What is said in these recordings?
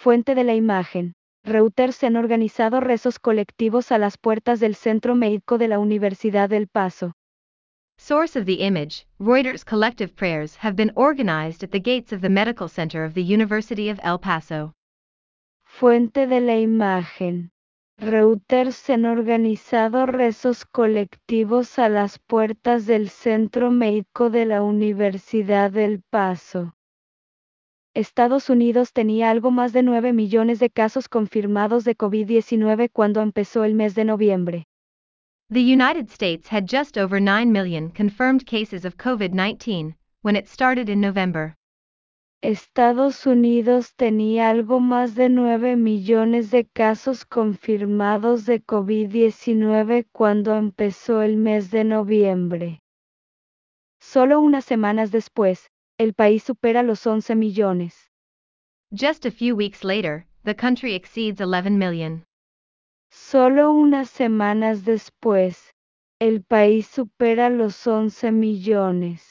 Fuente de la imagen. Reuters han organizado rezos colectivos a las puertas del Centro Médico de la Universidad del Paso. Source of the image, Reuters. Collective prayers have been organized at the gates of the Medical Center of the University of El Paso. Fuente de la imagen. Reuters han organizado rezos colectivos a las puertas del Centro Médico de la Universidad del Paso. Estados Unidos tenía algo más de 9 millones de casos confirmados de COVID-19 cuando empezó el mes de noviembre. The United States had just over 9 million confirmed cases of COVID-19 when it started in November. Estados Unidos tenía algo más de 9 millones de casos confirmados de COVID-19 cuando empezó el mes de noviembre. Solo unas semanas después, el país supera los 11 millones. Just a few weeks later, the country exceeds 11 million. Solo unas semanas después, el país supera los 11 millones.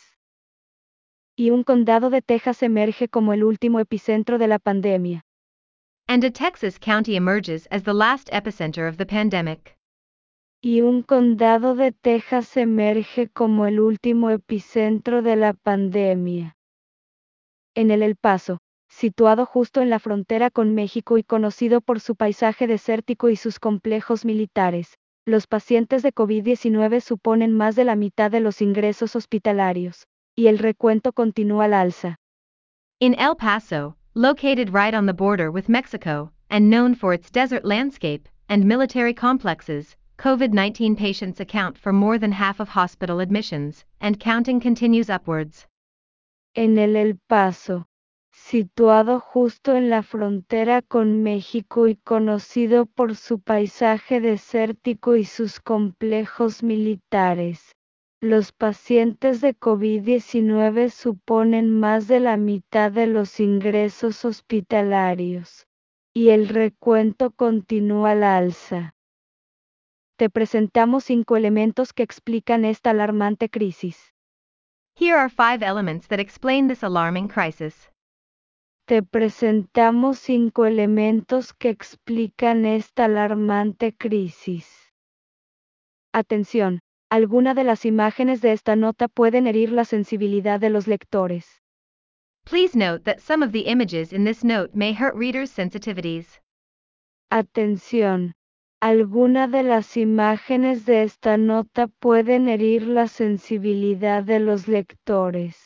Y un condado de Texas emerge como el último epicentro de la pandemia. And a Texas county emerges as the last epicenter of the pandemic. Y un condado de Texas emerge como el último epicentro de la pandemia. En El Paso, situado justo en la frontera con México y conocido por su paisaje desértico y sus complejos militares, los pacientes de COVID-19 suponen más de la mitad de los ingresos hospitalarios, y el recuento continúa al alza. In El Paso, located right on the border with Mexico, and known for its desert landscape and military complexes, COVID-19 patients account for more than half of hospital admissions, and counting continues upwards. En El Paso, situado justo en la frontera con México y conocido por su paisaje desértico y sus complejos militares, los pacientes de COVID-19 suponen más de la mitad de los ingresos hospitalarios, y el recuento continúa al alza. Te presentamos 5 elementos que explican esta alarmante crisis. Here are 5 elements that explain this alarming crisis. Te presentamos 5 elementos que explican esta alarmante crisis. Atención, alguna de las imágenes de esta nota pueden herir la sensibilidad de los lectores. Please note that some of the images in this note may hurt readers' sensitivities. Atención, alguna de las imágenes de esta nota pueden herir la sensibilidad de los lectores.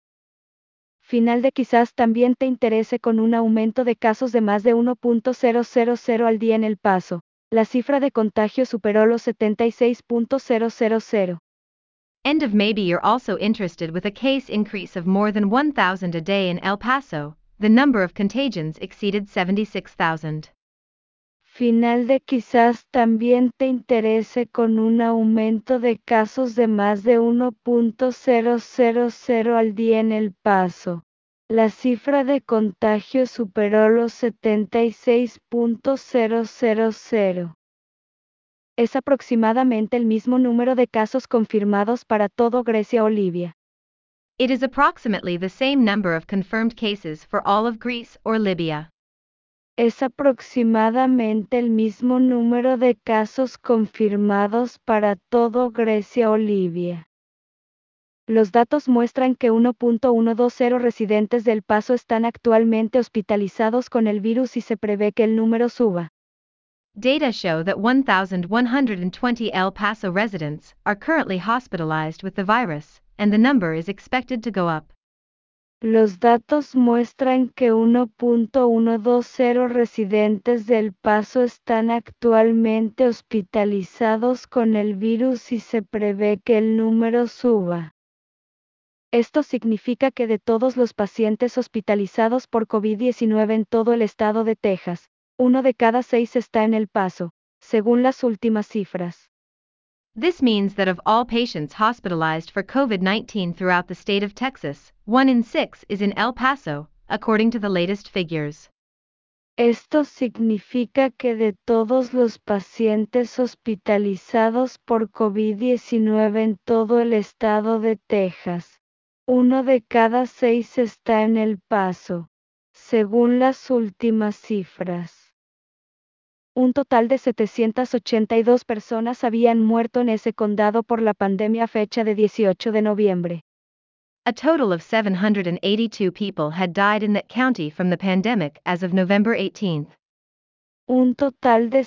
Final de quizás también te interese con un aumento de casos de más de 1.000 al día en El Paso. La cifra de contagio superó los 76.000. End of maybe you're also interested with a case increase of more than 1,000 a day in El Paso, the number of contagions exceeded 76,000. Final de quizás también te interese con un aumento de casos de más de 1.000 al día en El Paso. La cifra de contagio superó los 76.000. Es aproximadamente el mismo número de casos confirmados para todo Grecia o Libia. It is approximately the same number of confirmed cases for all of Greece or Libya. Es aproximadamente el mismo número de casos confirmados para todo Grecia o Libia. Los datos muestran que 1.120 residentes del Paso están actualmente hospitalizados con el virus y se prevé que el número suba. Data show that 1,120 El Paso residents are currently hospitalized with the virus, and the number is expected to go up. Los datos muestran que 1.120 residentes del Paso están actualmente hospitalizados con el virus y se prevé que el número suba. Esto significa que de todos los pacientes hospitalizados por COVID-19 en todo el estado de Texas, 1 de cada 6 está en El Paso, según las últimas cifras. This means that of all patients hospitalized for COVID-19 throughout the state of Texas, 1 in 6 is in El Paso, according to the latest figures. Esto significa que de todos los pacientes hospitalizados por COVID-19 en todo el estado de Texas, 1 de cada 6 está en El Paso, según las últimas cifras. Un total de 782 personas habían muerto en ese condado por la pandemia a fecha de 18 de noviembre. A total of 782 people had died in that county from the pandemic as of November 18th. Un total de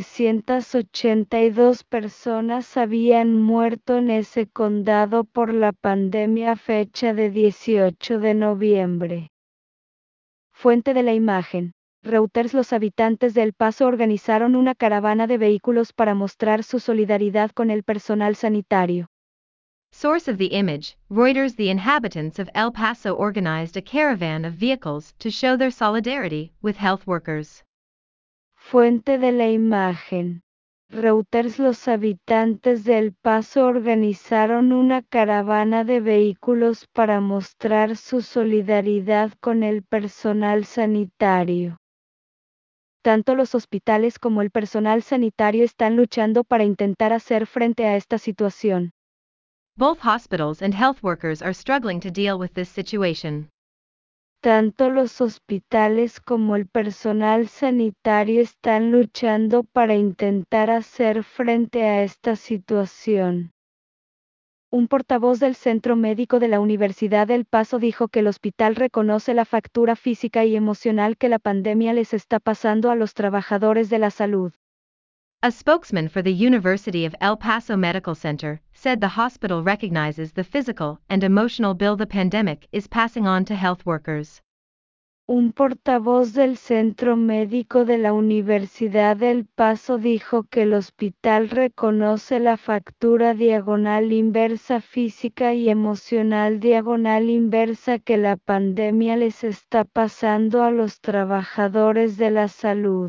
782 personas habían muerto en ese condado por la pandemia a fecha de 18 de noviembre. Fuente de la imagen. Reuters. Los habitantes de El Paso organizaron una caravana de vehículos para mostrar su solidaridad con el personal sanitario. Source of the image, Reuters. The inhabitants of El Paso organized a caravan of vehicles to show their solidarity with health workers. Fuente de la imagen. Reuters. Los habitantes de El Paso organizaron una caravana de vehículos para mostrar su solidaridad con el personal sanitario. Tanto los hospitales como el personal sanitario están luchando para intentar hacer frente a esta situación. Both hospitals and health workers are struggling to deal with this situation. Tanto los hospitales como el personal sanitario están luchando para intentar hacer frente a esta situación. Un portavoz del Centro Médico de la Universidad del Paso dijo que el hospital reconoce la factura física y emocional que la pandemia les está pasando a los trabajadores de la salud. A spokesman for the University of El Paso Medical Center said the hospital recognizes the physical and emotional bill the pandemic is passing on to health workers. Un portavoz del Centro Médico de la Universidad del Paso dijo que el hospital reconoce la factura diagonal inversa física y emocional diagonal inversa que la pandemia les está pasando a los trabajadores de la salud.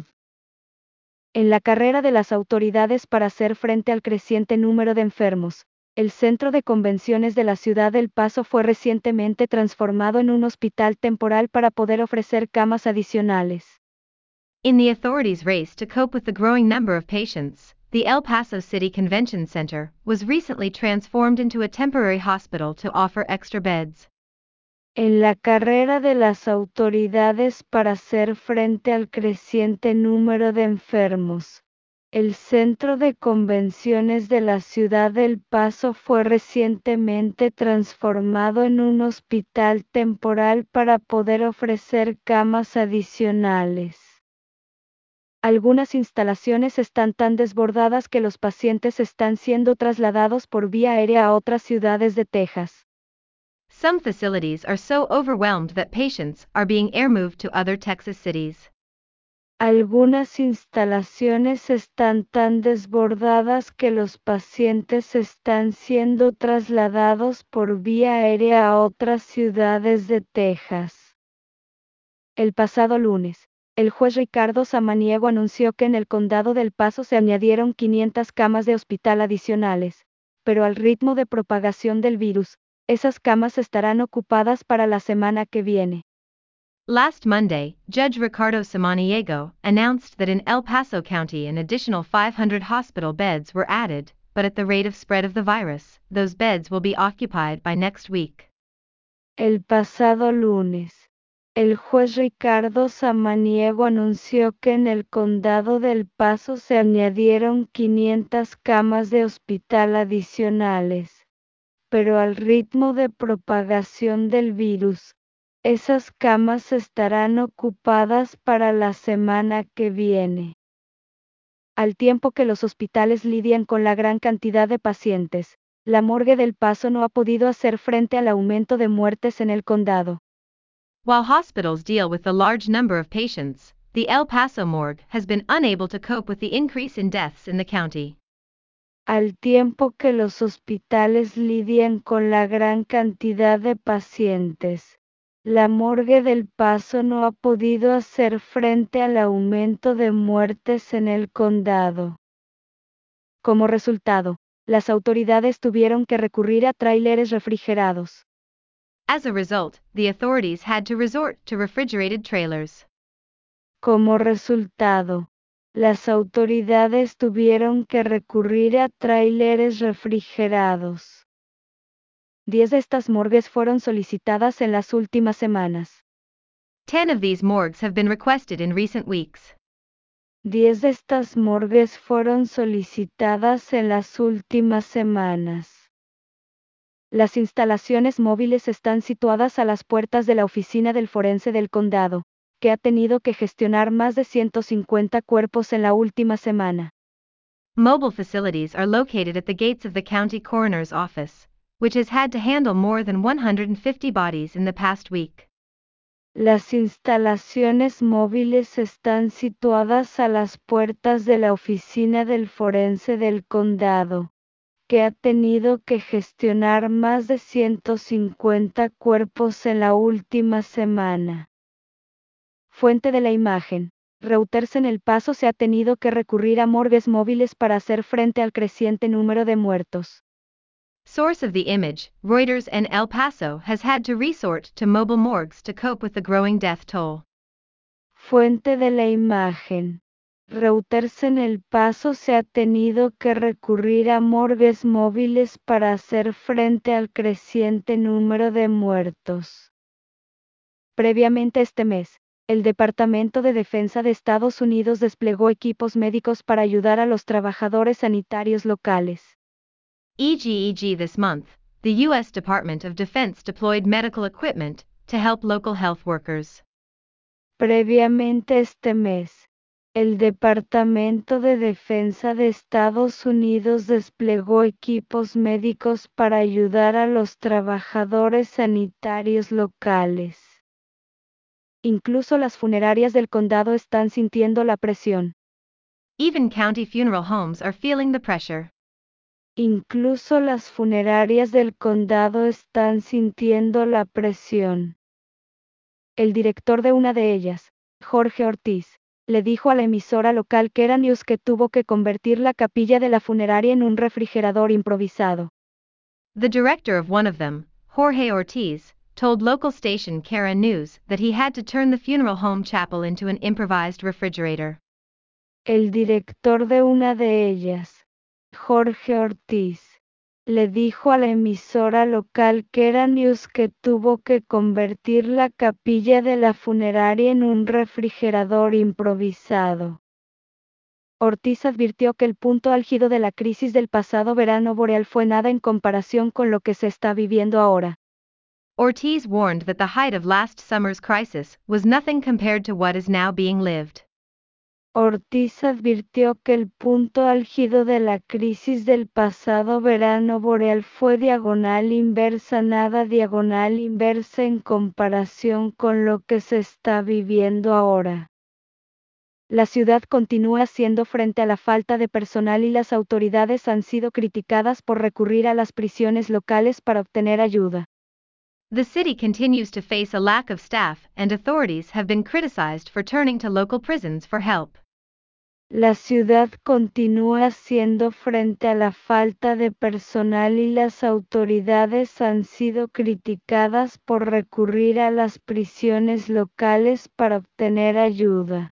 En la carrera de las autoridades para hacer frente al creciente número de enfermos, el Centro de Convenciones de la Ciudad del Paso fue recientemente transformado en un hospital temporal para poder ofrecer camas adicionales. In the authorities' race to cope with the growing number of patients, the El Paso City Convention Center was recently transformed into a temporary hospital to offer extra beds. En la carrera de las autoridades para hacer frente al creciente número de enfermos, el Centro de Convenciones de la Ciudad del Paso fue recientemente transformado en un hospital temporal para poder ofrecer camas adicionales. Algunas instalaciones están tan desbordadas que los pacientes están siendo trasladados por vía aérea a otras ciudades de Texas. Some facilities are so overwhelmed that patients are being air moved to other Texas cities. Algunas instalaciones están tan desbordadas que los pacientes están siendo trasladados por vía aérea a otras ciudades de Texas. El pasado lunes, el juez Ricardo Samaniego anunció que en el condado del Paso se añadieron 500 camas de hospital adicionales, pero al ritmo de propagación del virus, esas camas estarán ocupadas para la semana que viene. Last Monday, Judge Ricardo Samaniego announced that in El Paso County an additional 500 hospital beds were added, but at the rate of spread of the virus, those beds will be occupied by next week. El pasado lunes, el juez Ricardo Samaniego anunció que en el condado del Paso se añadieron 500 camas de hospital adicionales, pero al ritmo de propagación del virus, esas camas estarán ocupadas para la semana que viene. Al tiempo que los hospitales lidian con la gran cantidad de pacientes, la morgue del Paso no ha podido hacer frente al aumento de muertes en el condado. While hospitals deal with the large number of patients, the El Paso morgue has been unable to cope with the increase in deaths in the county. Al tiempo que los hospitales lidian con la gran cantidad de pacientes, la morgue del Paso no ha podido hacer frente al aumento de muertes en el condado. Como resultado, las autoridades tuvieron que recurrir a tráileres refrigerados. As a result, the authorities had to resort to refrigerated trailers. Como resultado, las autoridades tuvieron que recurrir a tráileres refrigerados. 10 de estas morgues fueron solicitadas en las últimas semanas. 10 of these morgues have been requested in recent weeks. 10 de estas morgues fueron solicitadas en las últimas semanas. Las instalaciones móviles están situadas a las puertas de la oficina del forense del condado, que ha tenido que gestionar más de 150 cuerpos en la última semana. Mobile facilities are located at the gates of the county coroner's office, which has had to handle more than 150 bodies in the past week. Las instalaciones móviles están situadas a las puertas de la oficina del forense del condado, que ha tenido que gestionar más de 150 cuerpos en la última semana. Fuente de la imagen. Reuters en El Paso se ha tenido que recurrir a morgues móviles para hacer frente al creciente número de muertos. Source of the image, Reuters and El Paso has had to resort to mobile morgues to cope with the growing death toll. Fuente de la imagen. Reuters en El Paso se ha tenido que recurrir a morgues móviles para hacer frente al creciente número de muertos. Previamente este mes, el Departamento de Defensa de Estados Unidos desplegó equipos médicos para ayudar a los trabajadores sanitarios locales. This month, the U.S. Department of Defense deployed medical equipment to help local health workers. Previamente este mes, el Departamento de Defensa de Estados Unidos desplegó equipos médicos para ayudar a los trabajadores sanitarios locales. Incluso las funerarias del condado están sintiendo la presión. Even county funeral homes are feeling the pressure. Incluso las funerarias del condado están sintiendo la presión. El director de una de ellas, Jorge Ortiz, le dijo a la emisora local Kera News que tuvo que convertir la capilla de la funeraria en un refrigerador improvisado. The director of one of them, Jorge Ortiz, told local station Kera News that he had to turn the funeral home chapel into an improvised refrigerator. El director de una de ellas, Jorge Ortiz, le dijo a la emisora local Kera News que tuvo que convertir la capilla de la funeraria en un refrigerador improvisado. Ortiz advirtió que el punto álgido de la crisis del pasado verano boreal fue nada en comparación con lo que se está viviendo ahora. Ortiz warned that the height of last summer's crisis was nothing compared to what is now being lived. Ortiz advirtió que el punto álgido de la crisis del pasado verano boreal fue diagonal inversa, nada diagonal inversa en comparación con lo que se está viviendo ahora. La ciudad continúa haciendo frente a la falta de personal y las autoridades han sido criticadas por recurrir a las prisiones locales para obtener ayuda. The city continues to face a lack of staff and authorities have been criticized for turning to local prisons for help. La ciudad continúa haciendo frente a la falta de personal y las autoridades han sido criticadas por recurrir a las prisiones locales para obtener ayuda.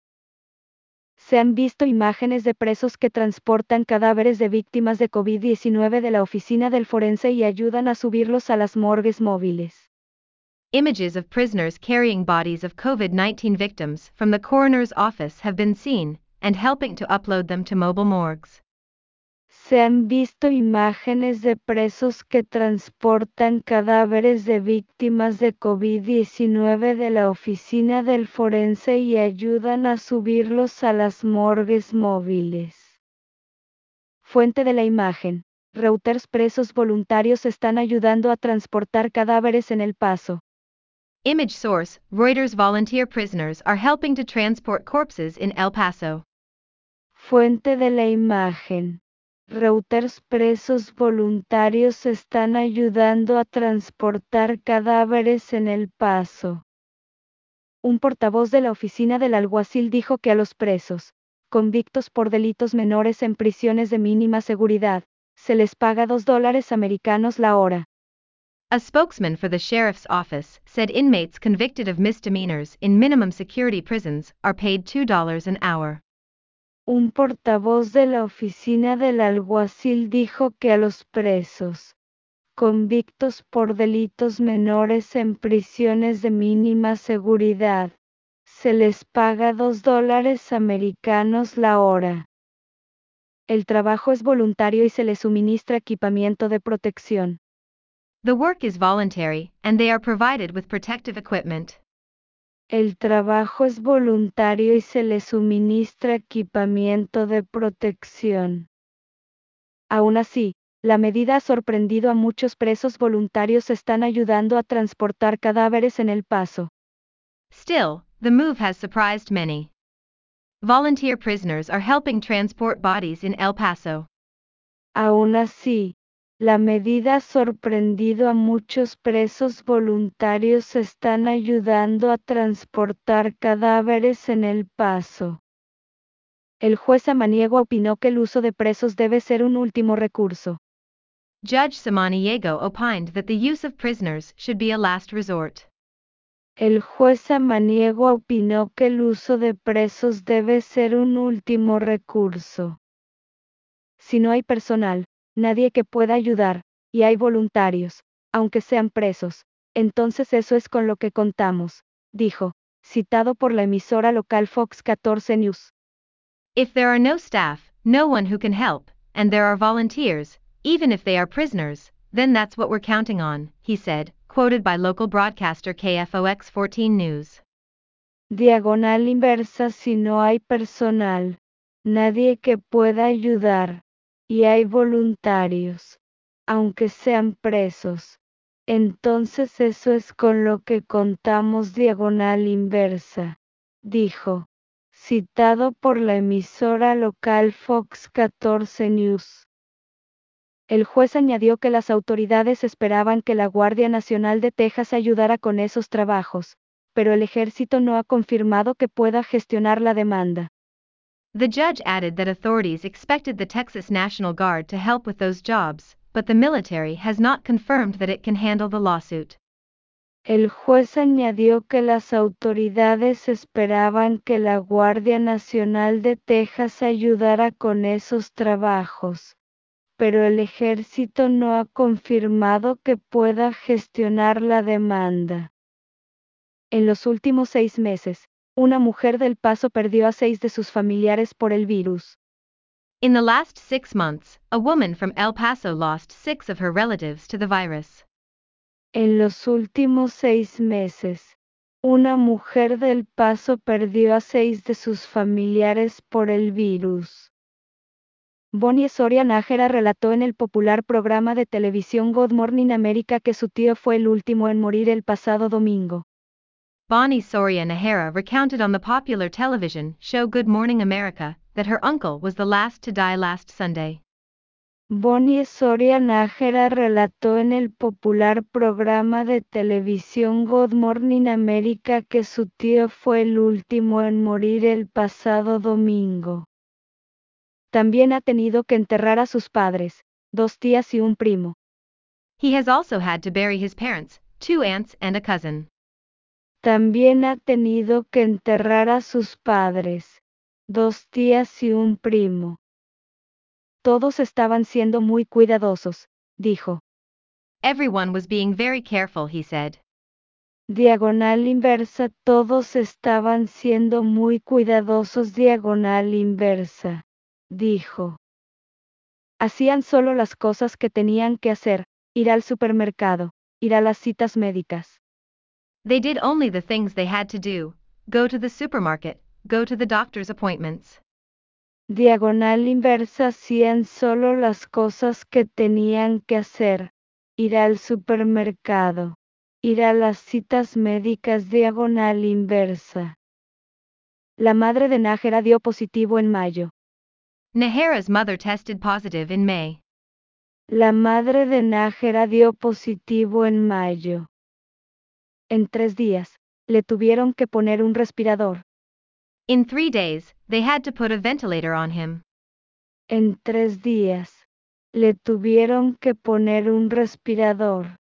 Se han visto imágenes de presos que transportan cadáveres de víctimas de COVID-19 de la oficina del forense y ayudan a subirlos a las morgues móviles. Images of prisoners carrying bodies of COVID-19 victims from the coroner's office have been seen, and helping to upload them to mobile morgues. Se han visto imágenes de presos que transportan cadáveres de víctimas de COVID-19 de la oficina del forense y ayudan a subirlos a las morgues móviles. Fuente de la imagen. Reuters. Presos voluntarios están ayudando a transportar cadáveres en El Paso. Image source, Reuters. Volunteer prisoners are helping to transport corpses in El Paso. Fuente de la imagen. Reuters. Presos voluntarios están ayudando a transportar cadáveres en El Paso. Un portavoz de la oficina del alguacil dijo que a los presos, convictos por delitos menores en prisiones de mínima seguridad, se les paga $2 americanos la hora. A spokesman for the sheriff's office said inmates convicted of misdemeanors in minimum security prisons are paid $2 an hour. Un portavoz de la oficina del alguacil dijo que a los presos, convictos por delitos menores en prisiones de mínima seguridad, se les paga $2 la hora. El trabajo es voluntario y se les suministra equipamiento de protección. The work is voluntary, and they are provided with protective equipment. El trabajo es voluntario y se les suministra equipamiento de protección. Aún así, la medida ha sorprendido a muchos presos voluntarios. Están ayudando a transportar cadáveres en El Paso. Still, the move has surprised many. Volunteer prisoners are helping transport bodies in El Paso. Aún así, la medida ha sorprendido a muchos presos voluntarios. Están ayudando a transportar cadáveres en El Paso. El juez Samaniego opinó que el uso de presos debe ser un último recurso. Judge Samaniego opined that the use of prisoners should be a last resort. El juez Samaniego opinó que el uso de presos debe ser un último recurso. Si no hay personal, nadie que pueda ayudar, y hay voluntarios, aunque sean presos, entonces eso es con lo que contamos, dijo, citado por la emisora local Fox 14 News. If there are no staff, no one who can help, and there are volunteers, even if they are prisoners, then that's what we're counting on, he said, quoted by local broadcaster KFOX 14 News. Diagonal inversa. Si no hay personal, nadie que pueda ayudar, y hay voluntarios, aunque sean presos, entonces eso es con lo que contamos. Diagonal inversa, dijo, citado por la emisora local Fox 14 News. El juez añadió que las autoridades esperaban que la Guardia Nacional de Texas ayudara con esos trabajos, pero el ejército no ha confirmado que pueda gestionar la demanda. The judge added that authorities expected the Texas National Guard to help with those jobs, but the military has not confirmed that it can handle the lawsuit. El juez añadió que las autoridades esperaban que la Guardia Nacional de Texas ayudara con esos trabajos, pero el ejército no ha confirmado que pueda gestionar la demanda. En los últimos 6 meses, una mujer del Paso perdió a 6 de sus familiares por el virus. In the last 6 months, a woman from El Paso lost 6 of her relatives to the virus. En los últimos 6 meses, una mujer del Paso perdió a 6 de sus familiares por el virus. Bonnie Soria Nájera relató en el popular programa de televisión Good Morning America que su tío fue el último en morir el pasado domingo. Bonnie Soria Nájera recounted on the popular television show Good Morning America that her uncle was the last to die last Sunday. Bonnie Soria Nájera relató en el popular programa de televisión Good Morning America que su tío fue el último en morir el pasado domingo. También ha tenido que enterrar a sus padres, 2 tías y un primo. He has also had to bury his parents, 2 aunts and a cousin. También ha tenido que enterrar a sus padres, 2 tías y un primo. Todos estaban siendo muy cuidadosos, dijo. Everyone was being very careful, he said. Diagonal inversa. Todos estaban siendo muy cuidadosos. Diagonal inversa, dijo. Hacían solo las cosas que tenían que hacer, ir al supermercado, ir a las citas médicas. They did only the things they had to do, go to the supermarket, go to the doctor's appointments. Diagonal inversa. Hacían solo las cosas que tenían que hacer, ir al supermercado, ir a las citas médicas. Diagonal inversa. La madre de Nájera dio positivo en mayo. Nájera's mother tested positive in May. La madre de Nájera dio positivo en mayo. En 3 días, le tuvieron que poner un respirador. In 3 days, they had to put a ventilator on him. En 3 días, le tuvieron que poner un respirador.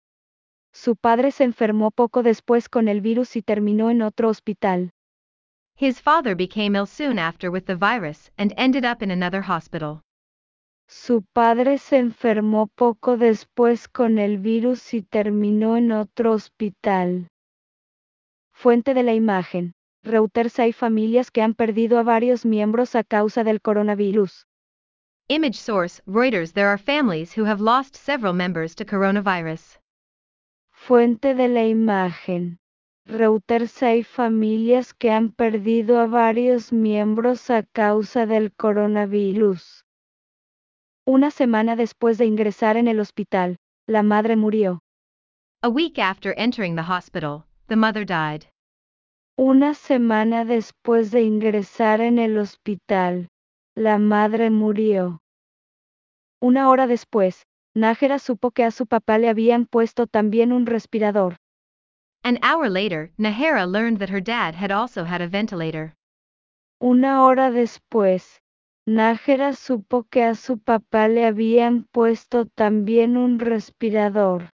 Su padre se enfermó poco después con el virus y terminó en otro hospital. His father became ill soon after with the virus and ended up in another hospital. Su padre se enfermó poco después con el virus y terminó en otro hospital. Fuente de la imagen. Reuters: hay familias que han perdido a varios miembros a causa del coronavirus. Image source, Reuters. There are families who have lost several members to coronavirus. Fuente de la imagen. Reuters: hay familias que han perdido a varios miembros a causa del coronavirus. Una semana después de ingresar en el hospital, la madre murió. A week after entering the hospital, the mother died. Una semana después de ingresar en el hospital, la madre murió. Una hora después, Nájera supo que a su papá le habían puesto también un respirador. An hour later, Nahara learned that her dad had also had a ventilator. Una hora después, Nájera supo que a su papá le habían puesto también un respirador.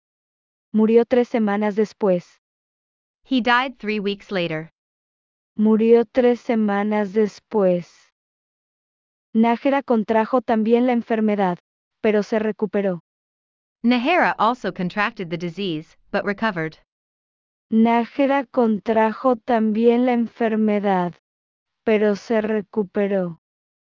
Murió 3 semanas después. He died 3 weeks later. Murió 3 semanas después. Nájera contrajo también la enfermedad, pero se recuperó. Nahara also contracted the disease, but recovered. Nájera contrajo también la enfermedad, pero se recuperó.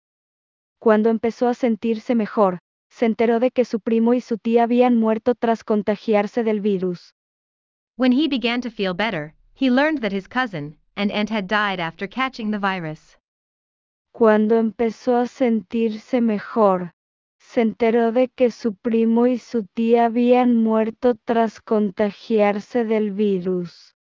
Cuando empezó a sentirse mejor, se enteró de que su primo y su tía habían muerto tras contagiarse del virus. When he began to feel better, he learned that his cousin and aunt had died after catching the virus. Cuando empezó a sentirse mejor, se enteró de que su primo y su tía habían muerto tras contagiarse del virus.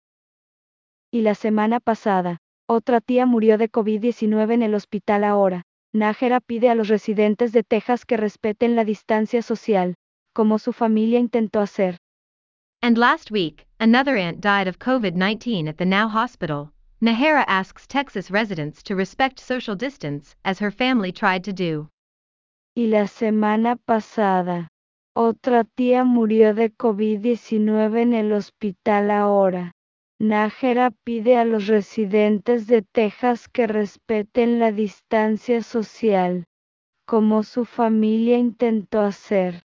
Y la semana pasada, otra tía murió de COVID-19 en el hospital ahora. Nájera pide a los residentes de Texas que respeten la distancia social, como su familia intentó hacer. And last week, another aunt died of COVID-19 at the Now Hospital. Nahara asks Texas residents to respect social distance, as her family tried to do. Y la semana pasada, otra tía murió de COVID-19 en el hospital ahora. Nájera pide a los residentes de Texas que respeten la distancia social, como su familia intentó hacer.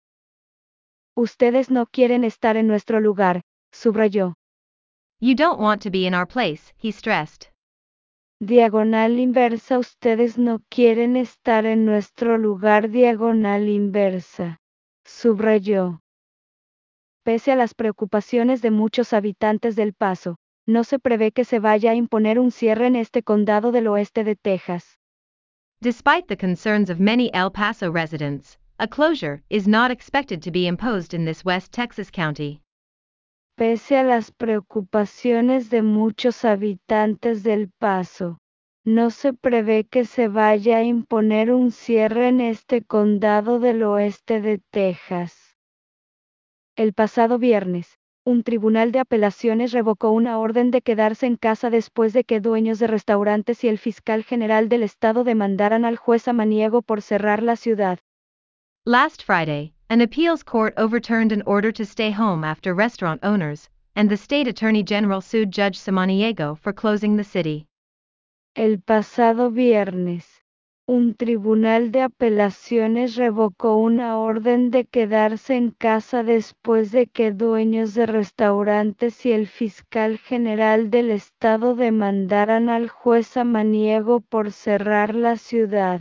Ustedes no quieren estar en nuestro lugar, subrayó. You don't want to be in our place, he stressed. Diagonal inversa. Ustedes no quieren estar en nuestro lugar. Diagonal inversa, subrayó. Pese a las preocupaciones de muchos habitantes del Paso, no se prevé que se vaya a imponer un cierre en este condado del oeste de Texas. Despite the concerns of many El Paso residents, a closure is not expected to be imposed in this West Texas county. Pese a las preocupaciones de muchos habitantes del Paso, no se prevé que se vaya a imponer un cierre en este condado del oeste de Texas. El pasado viernes, un tribunal de apelaciones revocó una orden de quedarse en casa después de que dueños de restaurantes y el fiscal general del estado demandaran al juez samaniego por cerrar la ciudad. Last Friday, an appeals court overturned an order to stay home after restaurant owners and the state attorney general sued Judge Samaniego for closing the city. El pasado viernes, un tribunal de apelaciones revocó una orden de quedarse en casa después de que dueños de restaurantes y el fiscal general del estado demandaran al juez samaniego por cerrar la ciudad.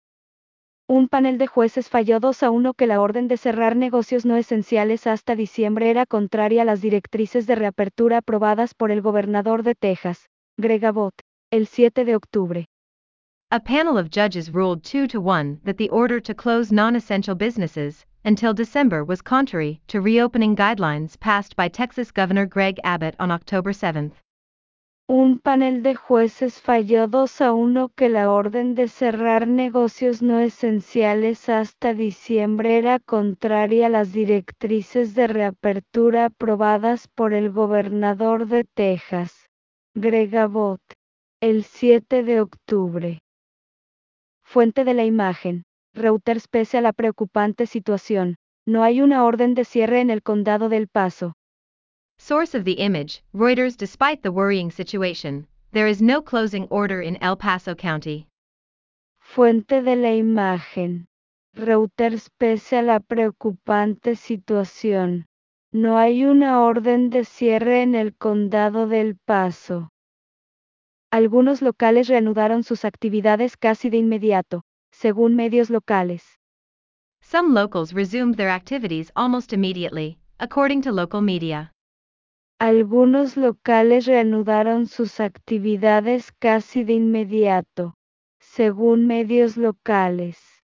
Un panel de jueces falló 2-1 que la orden de cerrar negocios no esenciales hasta diciembre era contraria a las directrices de reapertura aprobadas por el gobernador de Texas, Greg Abbott, el 7 de octubre. A panel of judges ruled 2-1 that the order to close non-essential businesses until December was contrary to reopening guidelines passed by Texas Governor Greg Abbott on October 7. Un panel de jueces falló 2-1 que la orden de cerrar negocios no esenciales hasta diciembre era contraria a las directrices de reapertura aprobadas por el gobernador de Texas, Greg Abbott, el 7 de octubre. Fuente de la imagen. Reuters. Pese a la preocupante situación, no hay una orden de cierre en el condado del Paso. Source of the image, Reuters. Despite the worrying situation, there is no closing order in El Paso County. Fuente de la imagen. Reuters. Pese a la preocupante situación, no hay una orden de cierre en el condado del Paso. Algunos locales reanudaron sus actividades casi de inmediato, según medios locales. Some locals resumed their activities almost immediately, according to local media. Algunos locales reanudaron sus actividades casi de inmediato, según medios locales.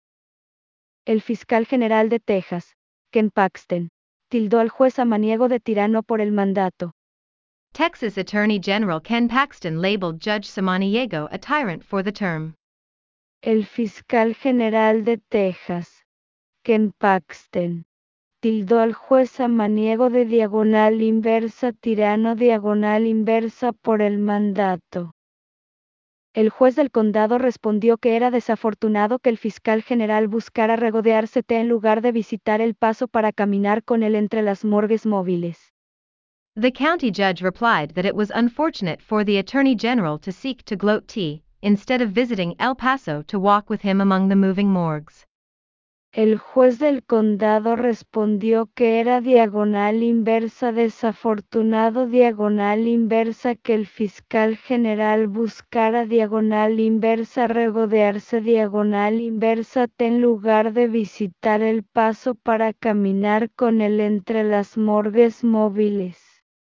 El fiscal general de Texas, Ken Paxton, tildó al juez Samaniego de tirano por el mandato. Texas Attorney General Ken Paxton labeled Judge Samaniego a tyrant for the term. El fiscal general de Texas, Ken Paxton, tildó al juez Samaniego de diagonal inversa tirano diagonal inversa por el mandato. El juez del condado respondió que era desafortunado que el fiscal general buscara regodearse en lugar de visitar El Paso para caminar con él entre las morgues móviles. The county judge replied that it was unfortunate for the attorney general to seek to gloat tea, instead of visiting El Paso to walk with him among the moving morgues. El juez del condado respondió que era diagonal inversa desafortunado diagonal inversa que el fiscal general buscara diagonal inversa regodearse diagonal inversa en lugar de visitar El Paso para caminar con él entre las morgues móviles.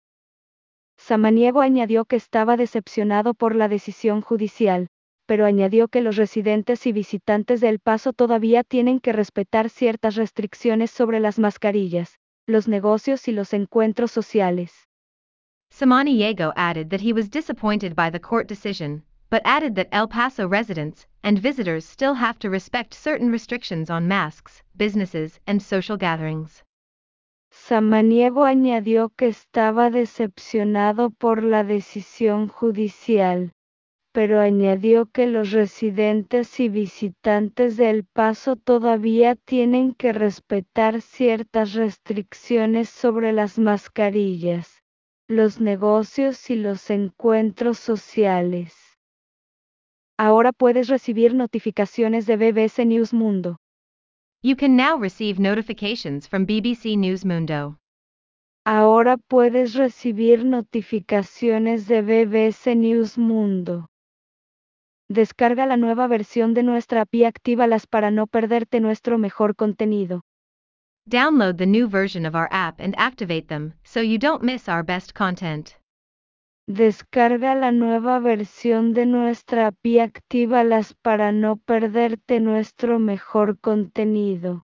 Samaniego añadió que estaba decepcionado por la decisión judicial, pero añadió que los residentes y visitantes de El Paso todavía tienen que respetar ciertas restricciones sobre las mascarillas, los negocios y los encuentros sociales. Samaniego added that he was disappointed by the court decision, but added that El Paso residents and visitors still have to respect certain restrictions on masks, businesses, and social gatherings. Samaniego añadió que estaba decepcionado por la decisión judicial, pero añadió que los residentes y visitantes de El Paso todavía tienen que respetar ciertas restricciones sobre las mascarillas, los negocios y los encuentros sociales. Ahora puedes recibir notificaciones de BBC News Mundo. You can now receive notifications from BBC News Mundo. Ahora puedes recibir notificaciones de BBC News Mundo. Descarga la nueva versión de nuestra app y actívalas para no perderte nuestro mejor contenido. Download the new version of our app and activate them so you don't miss our best content. Descarga la nueva versión de nuestra app y actívalas para no perderte nuestro mejor contenido.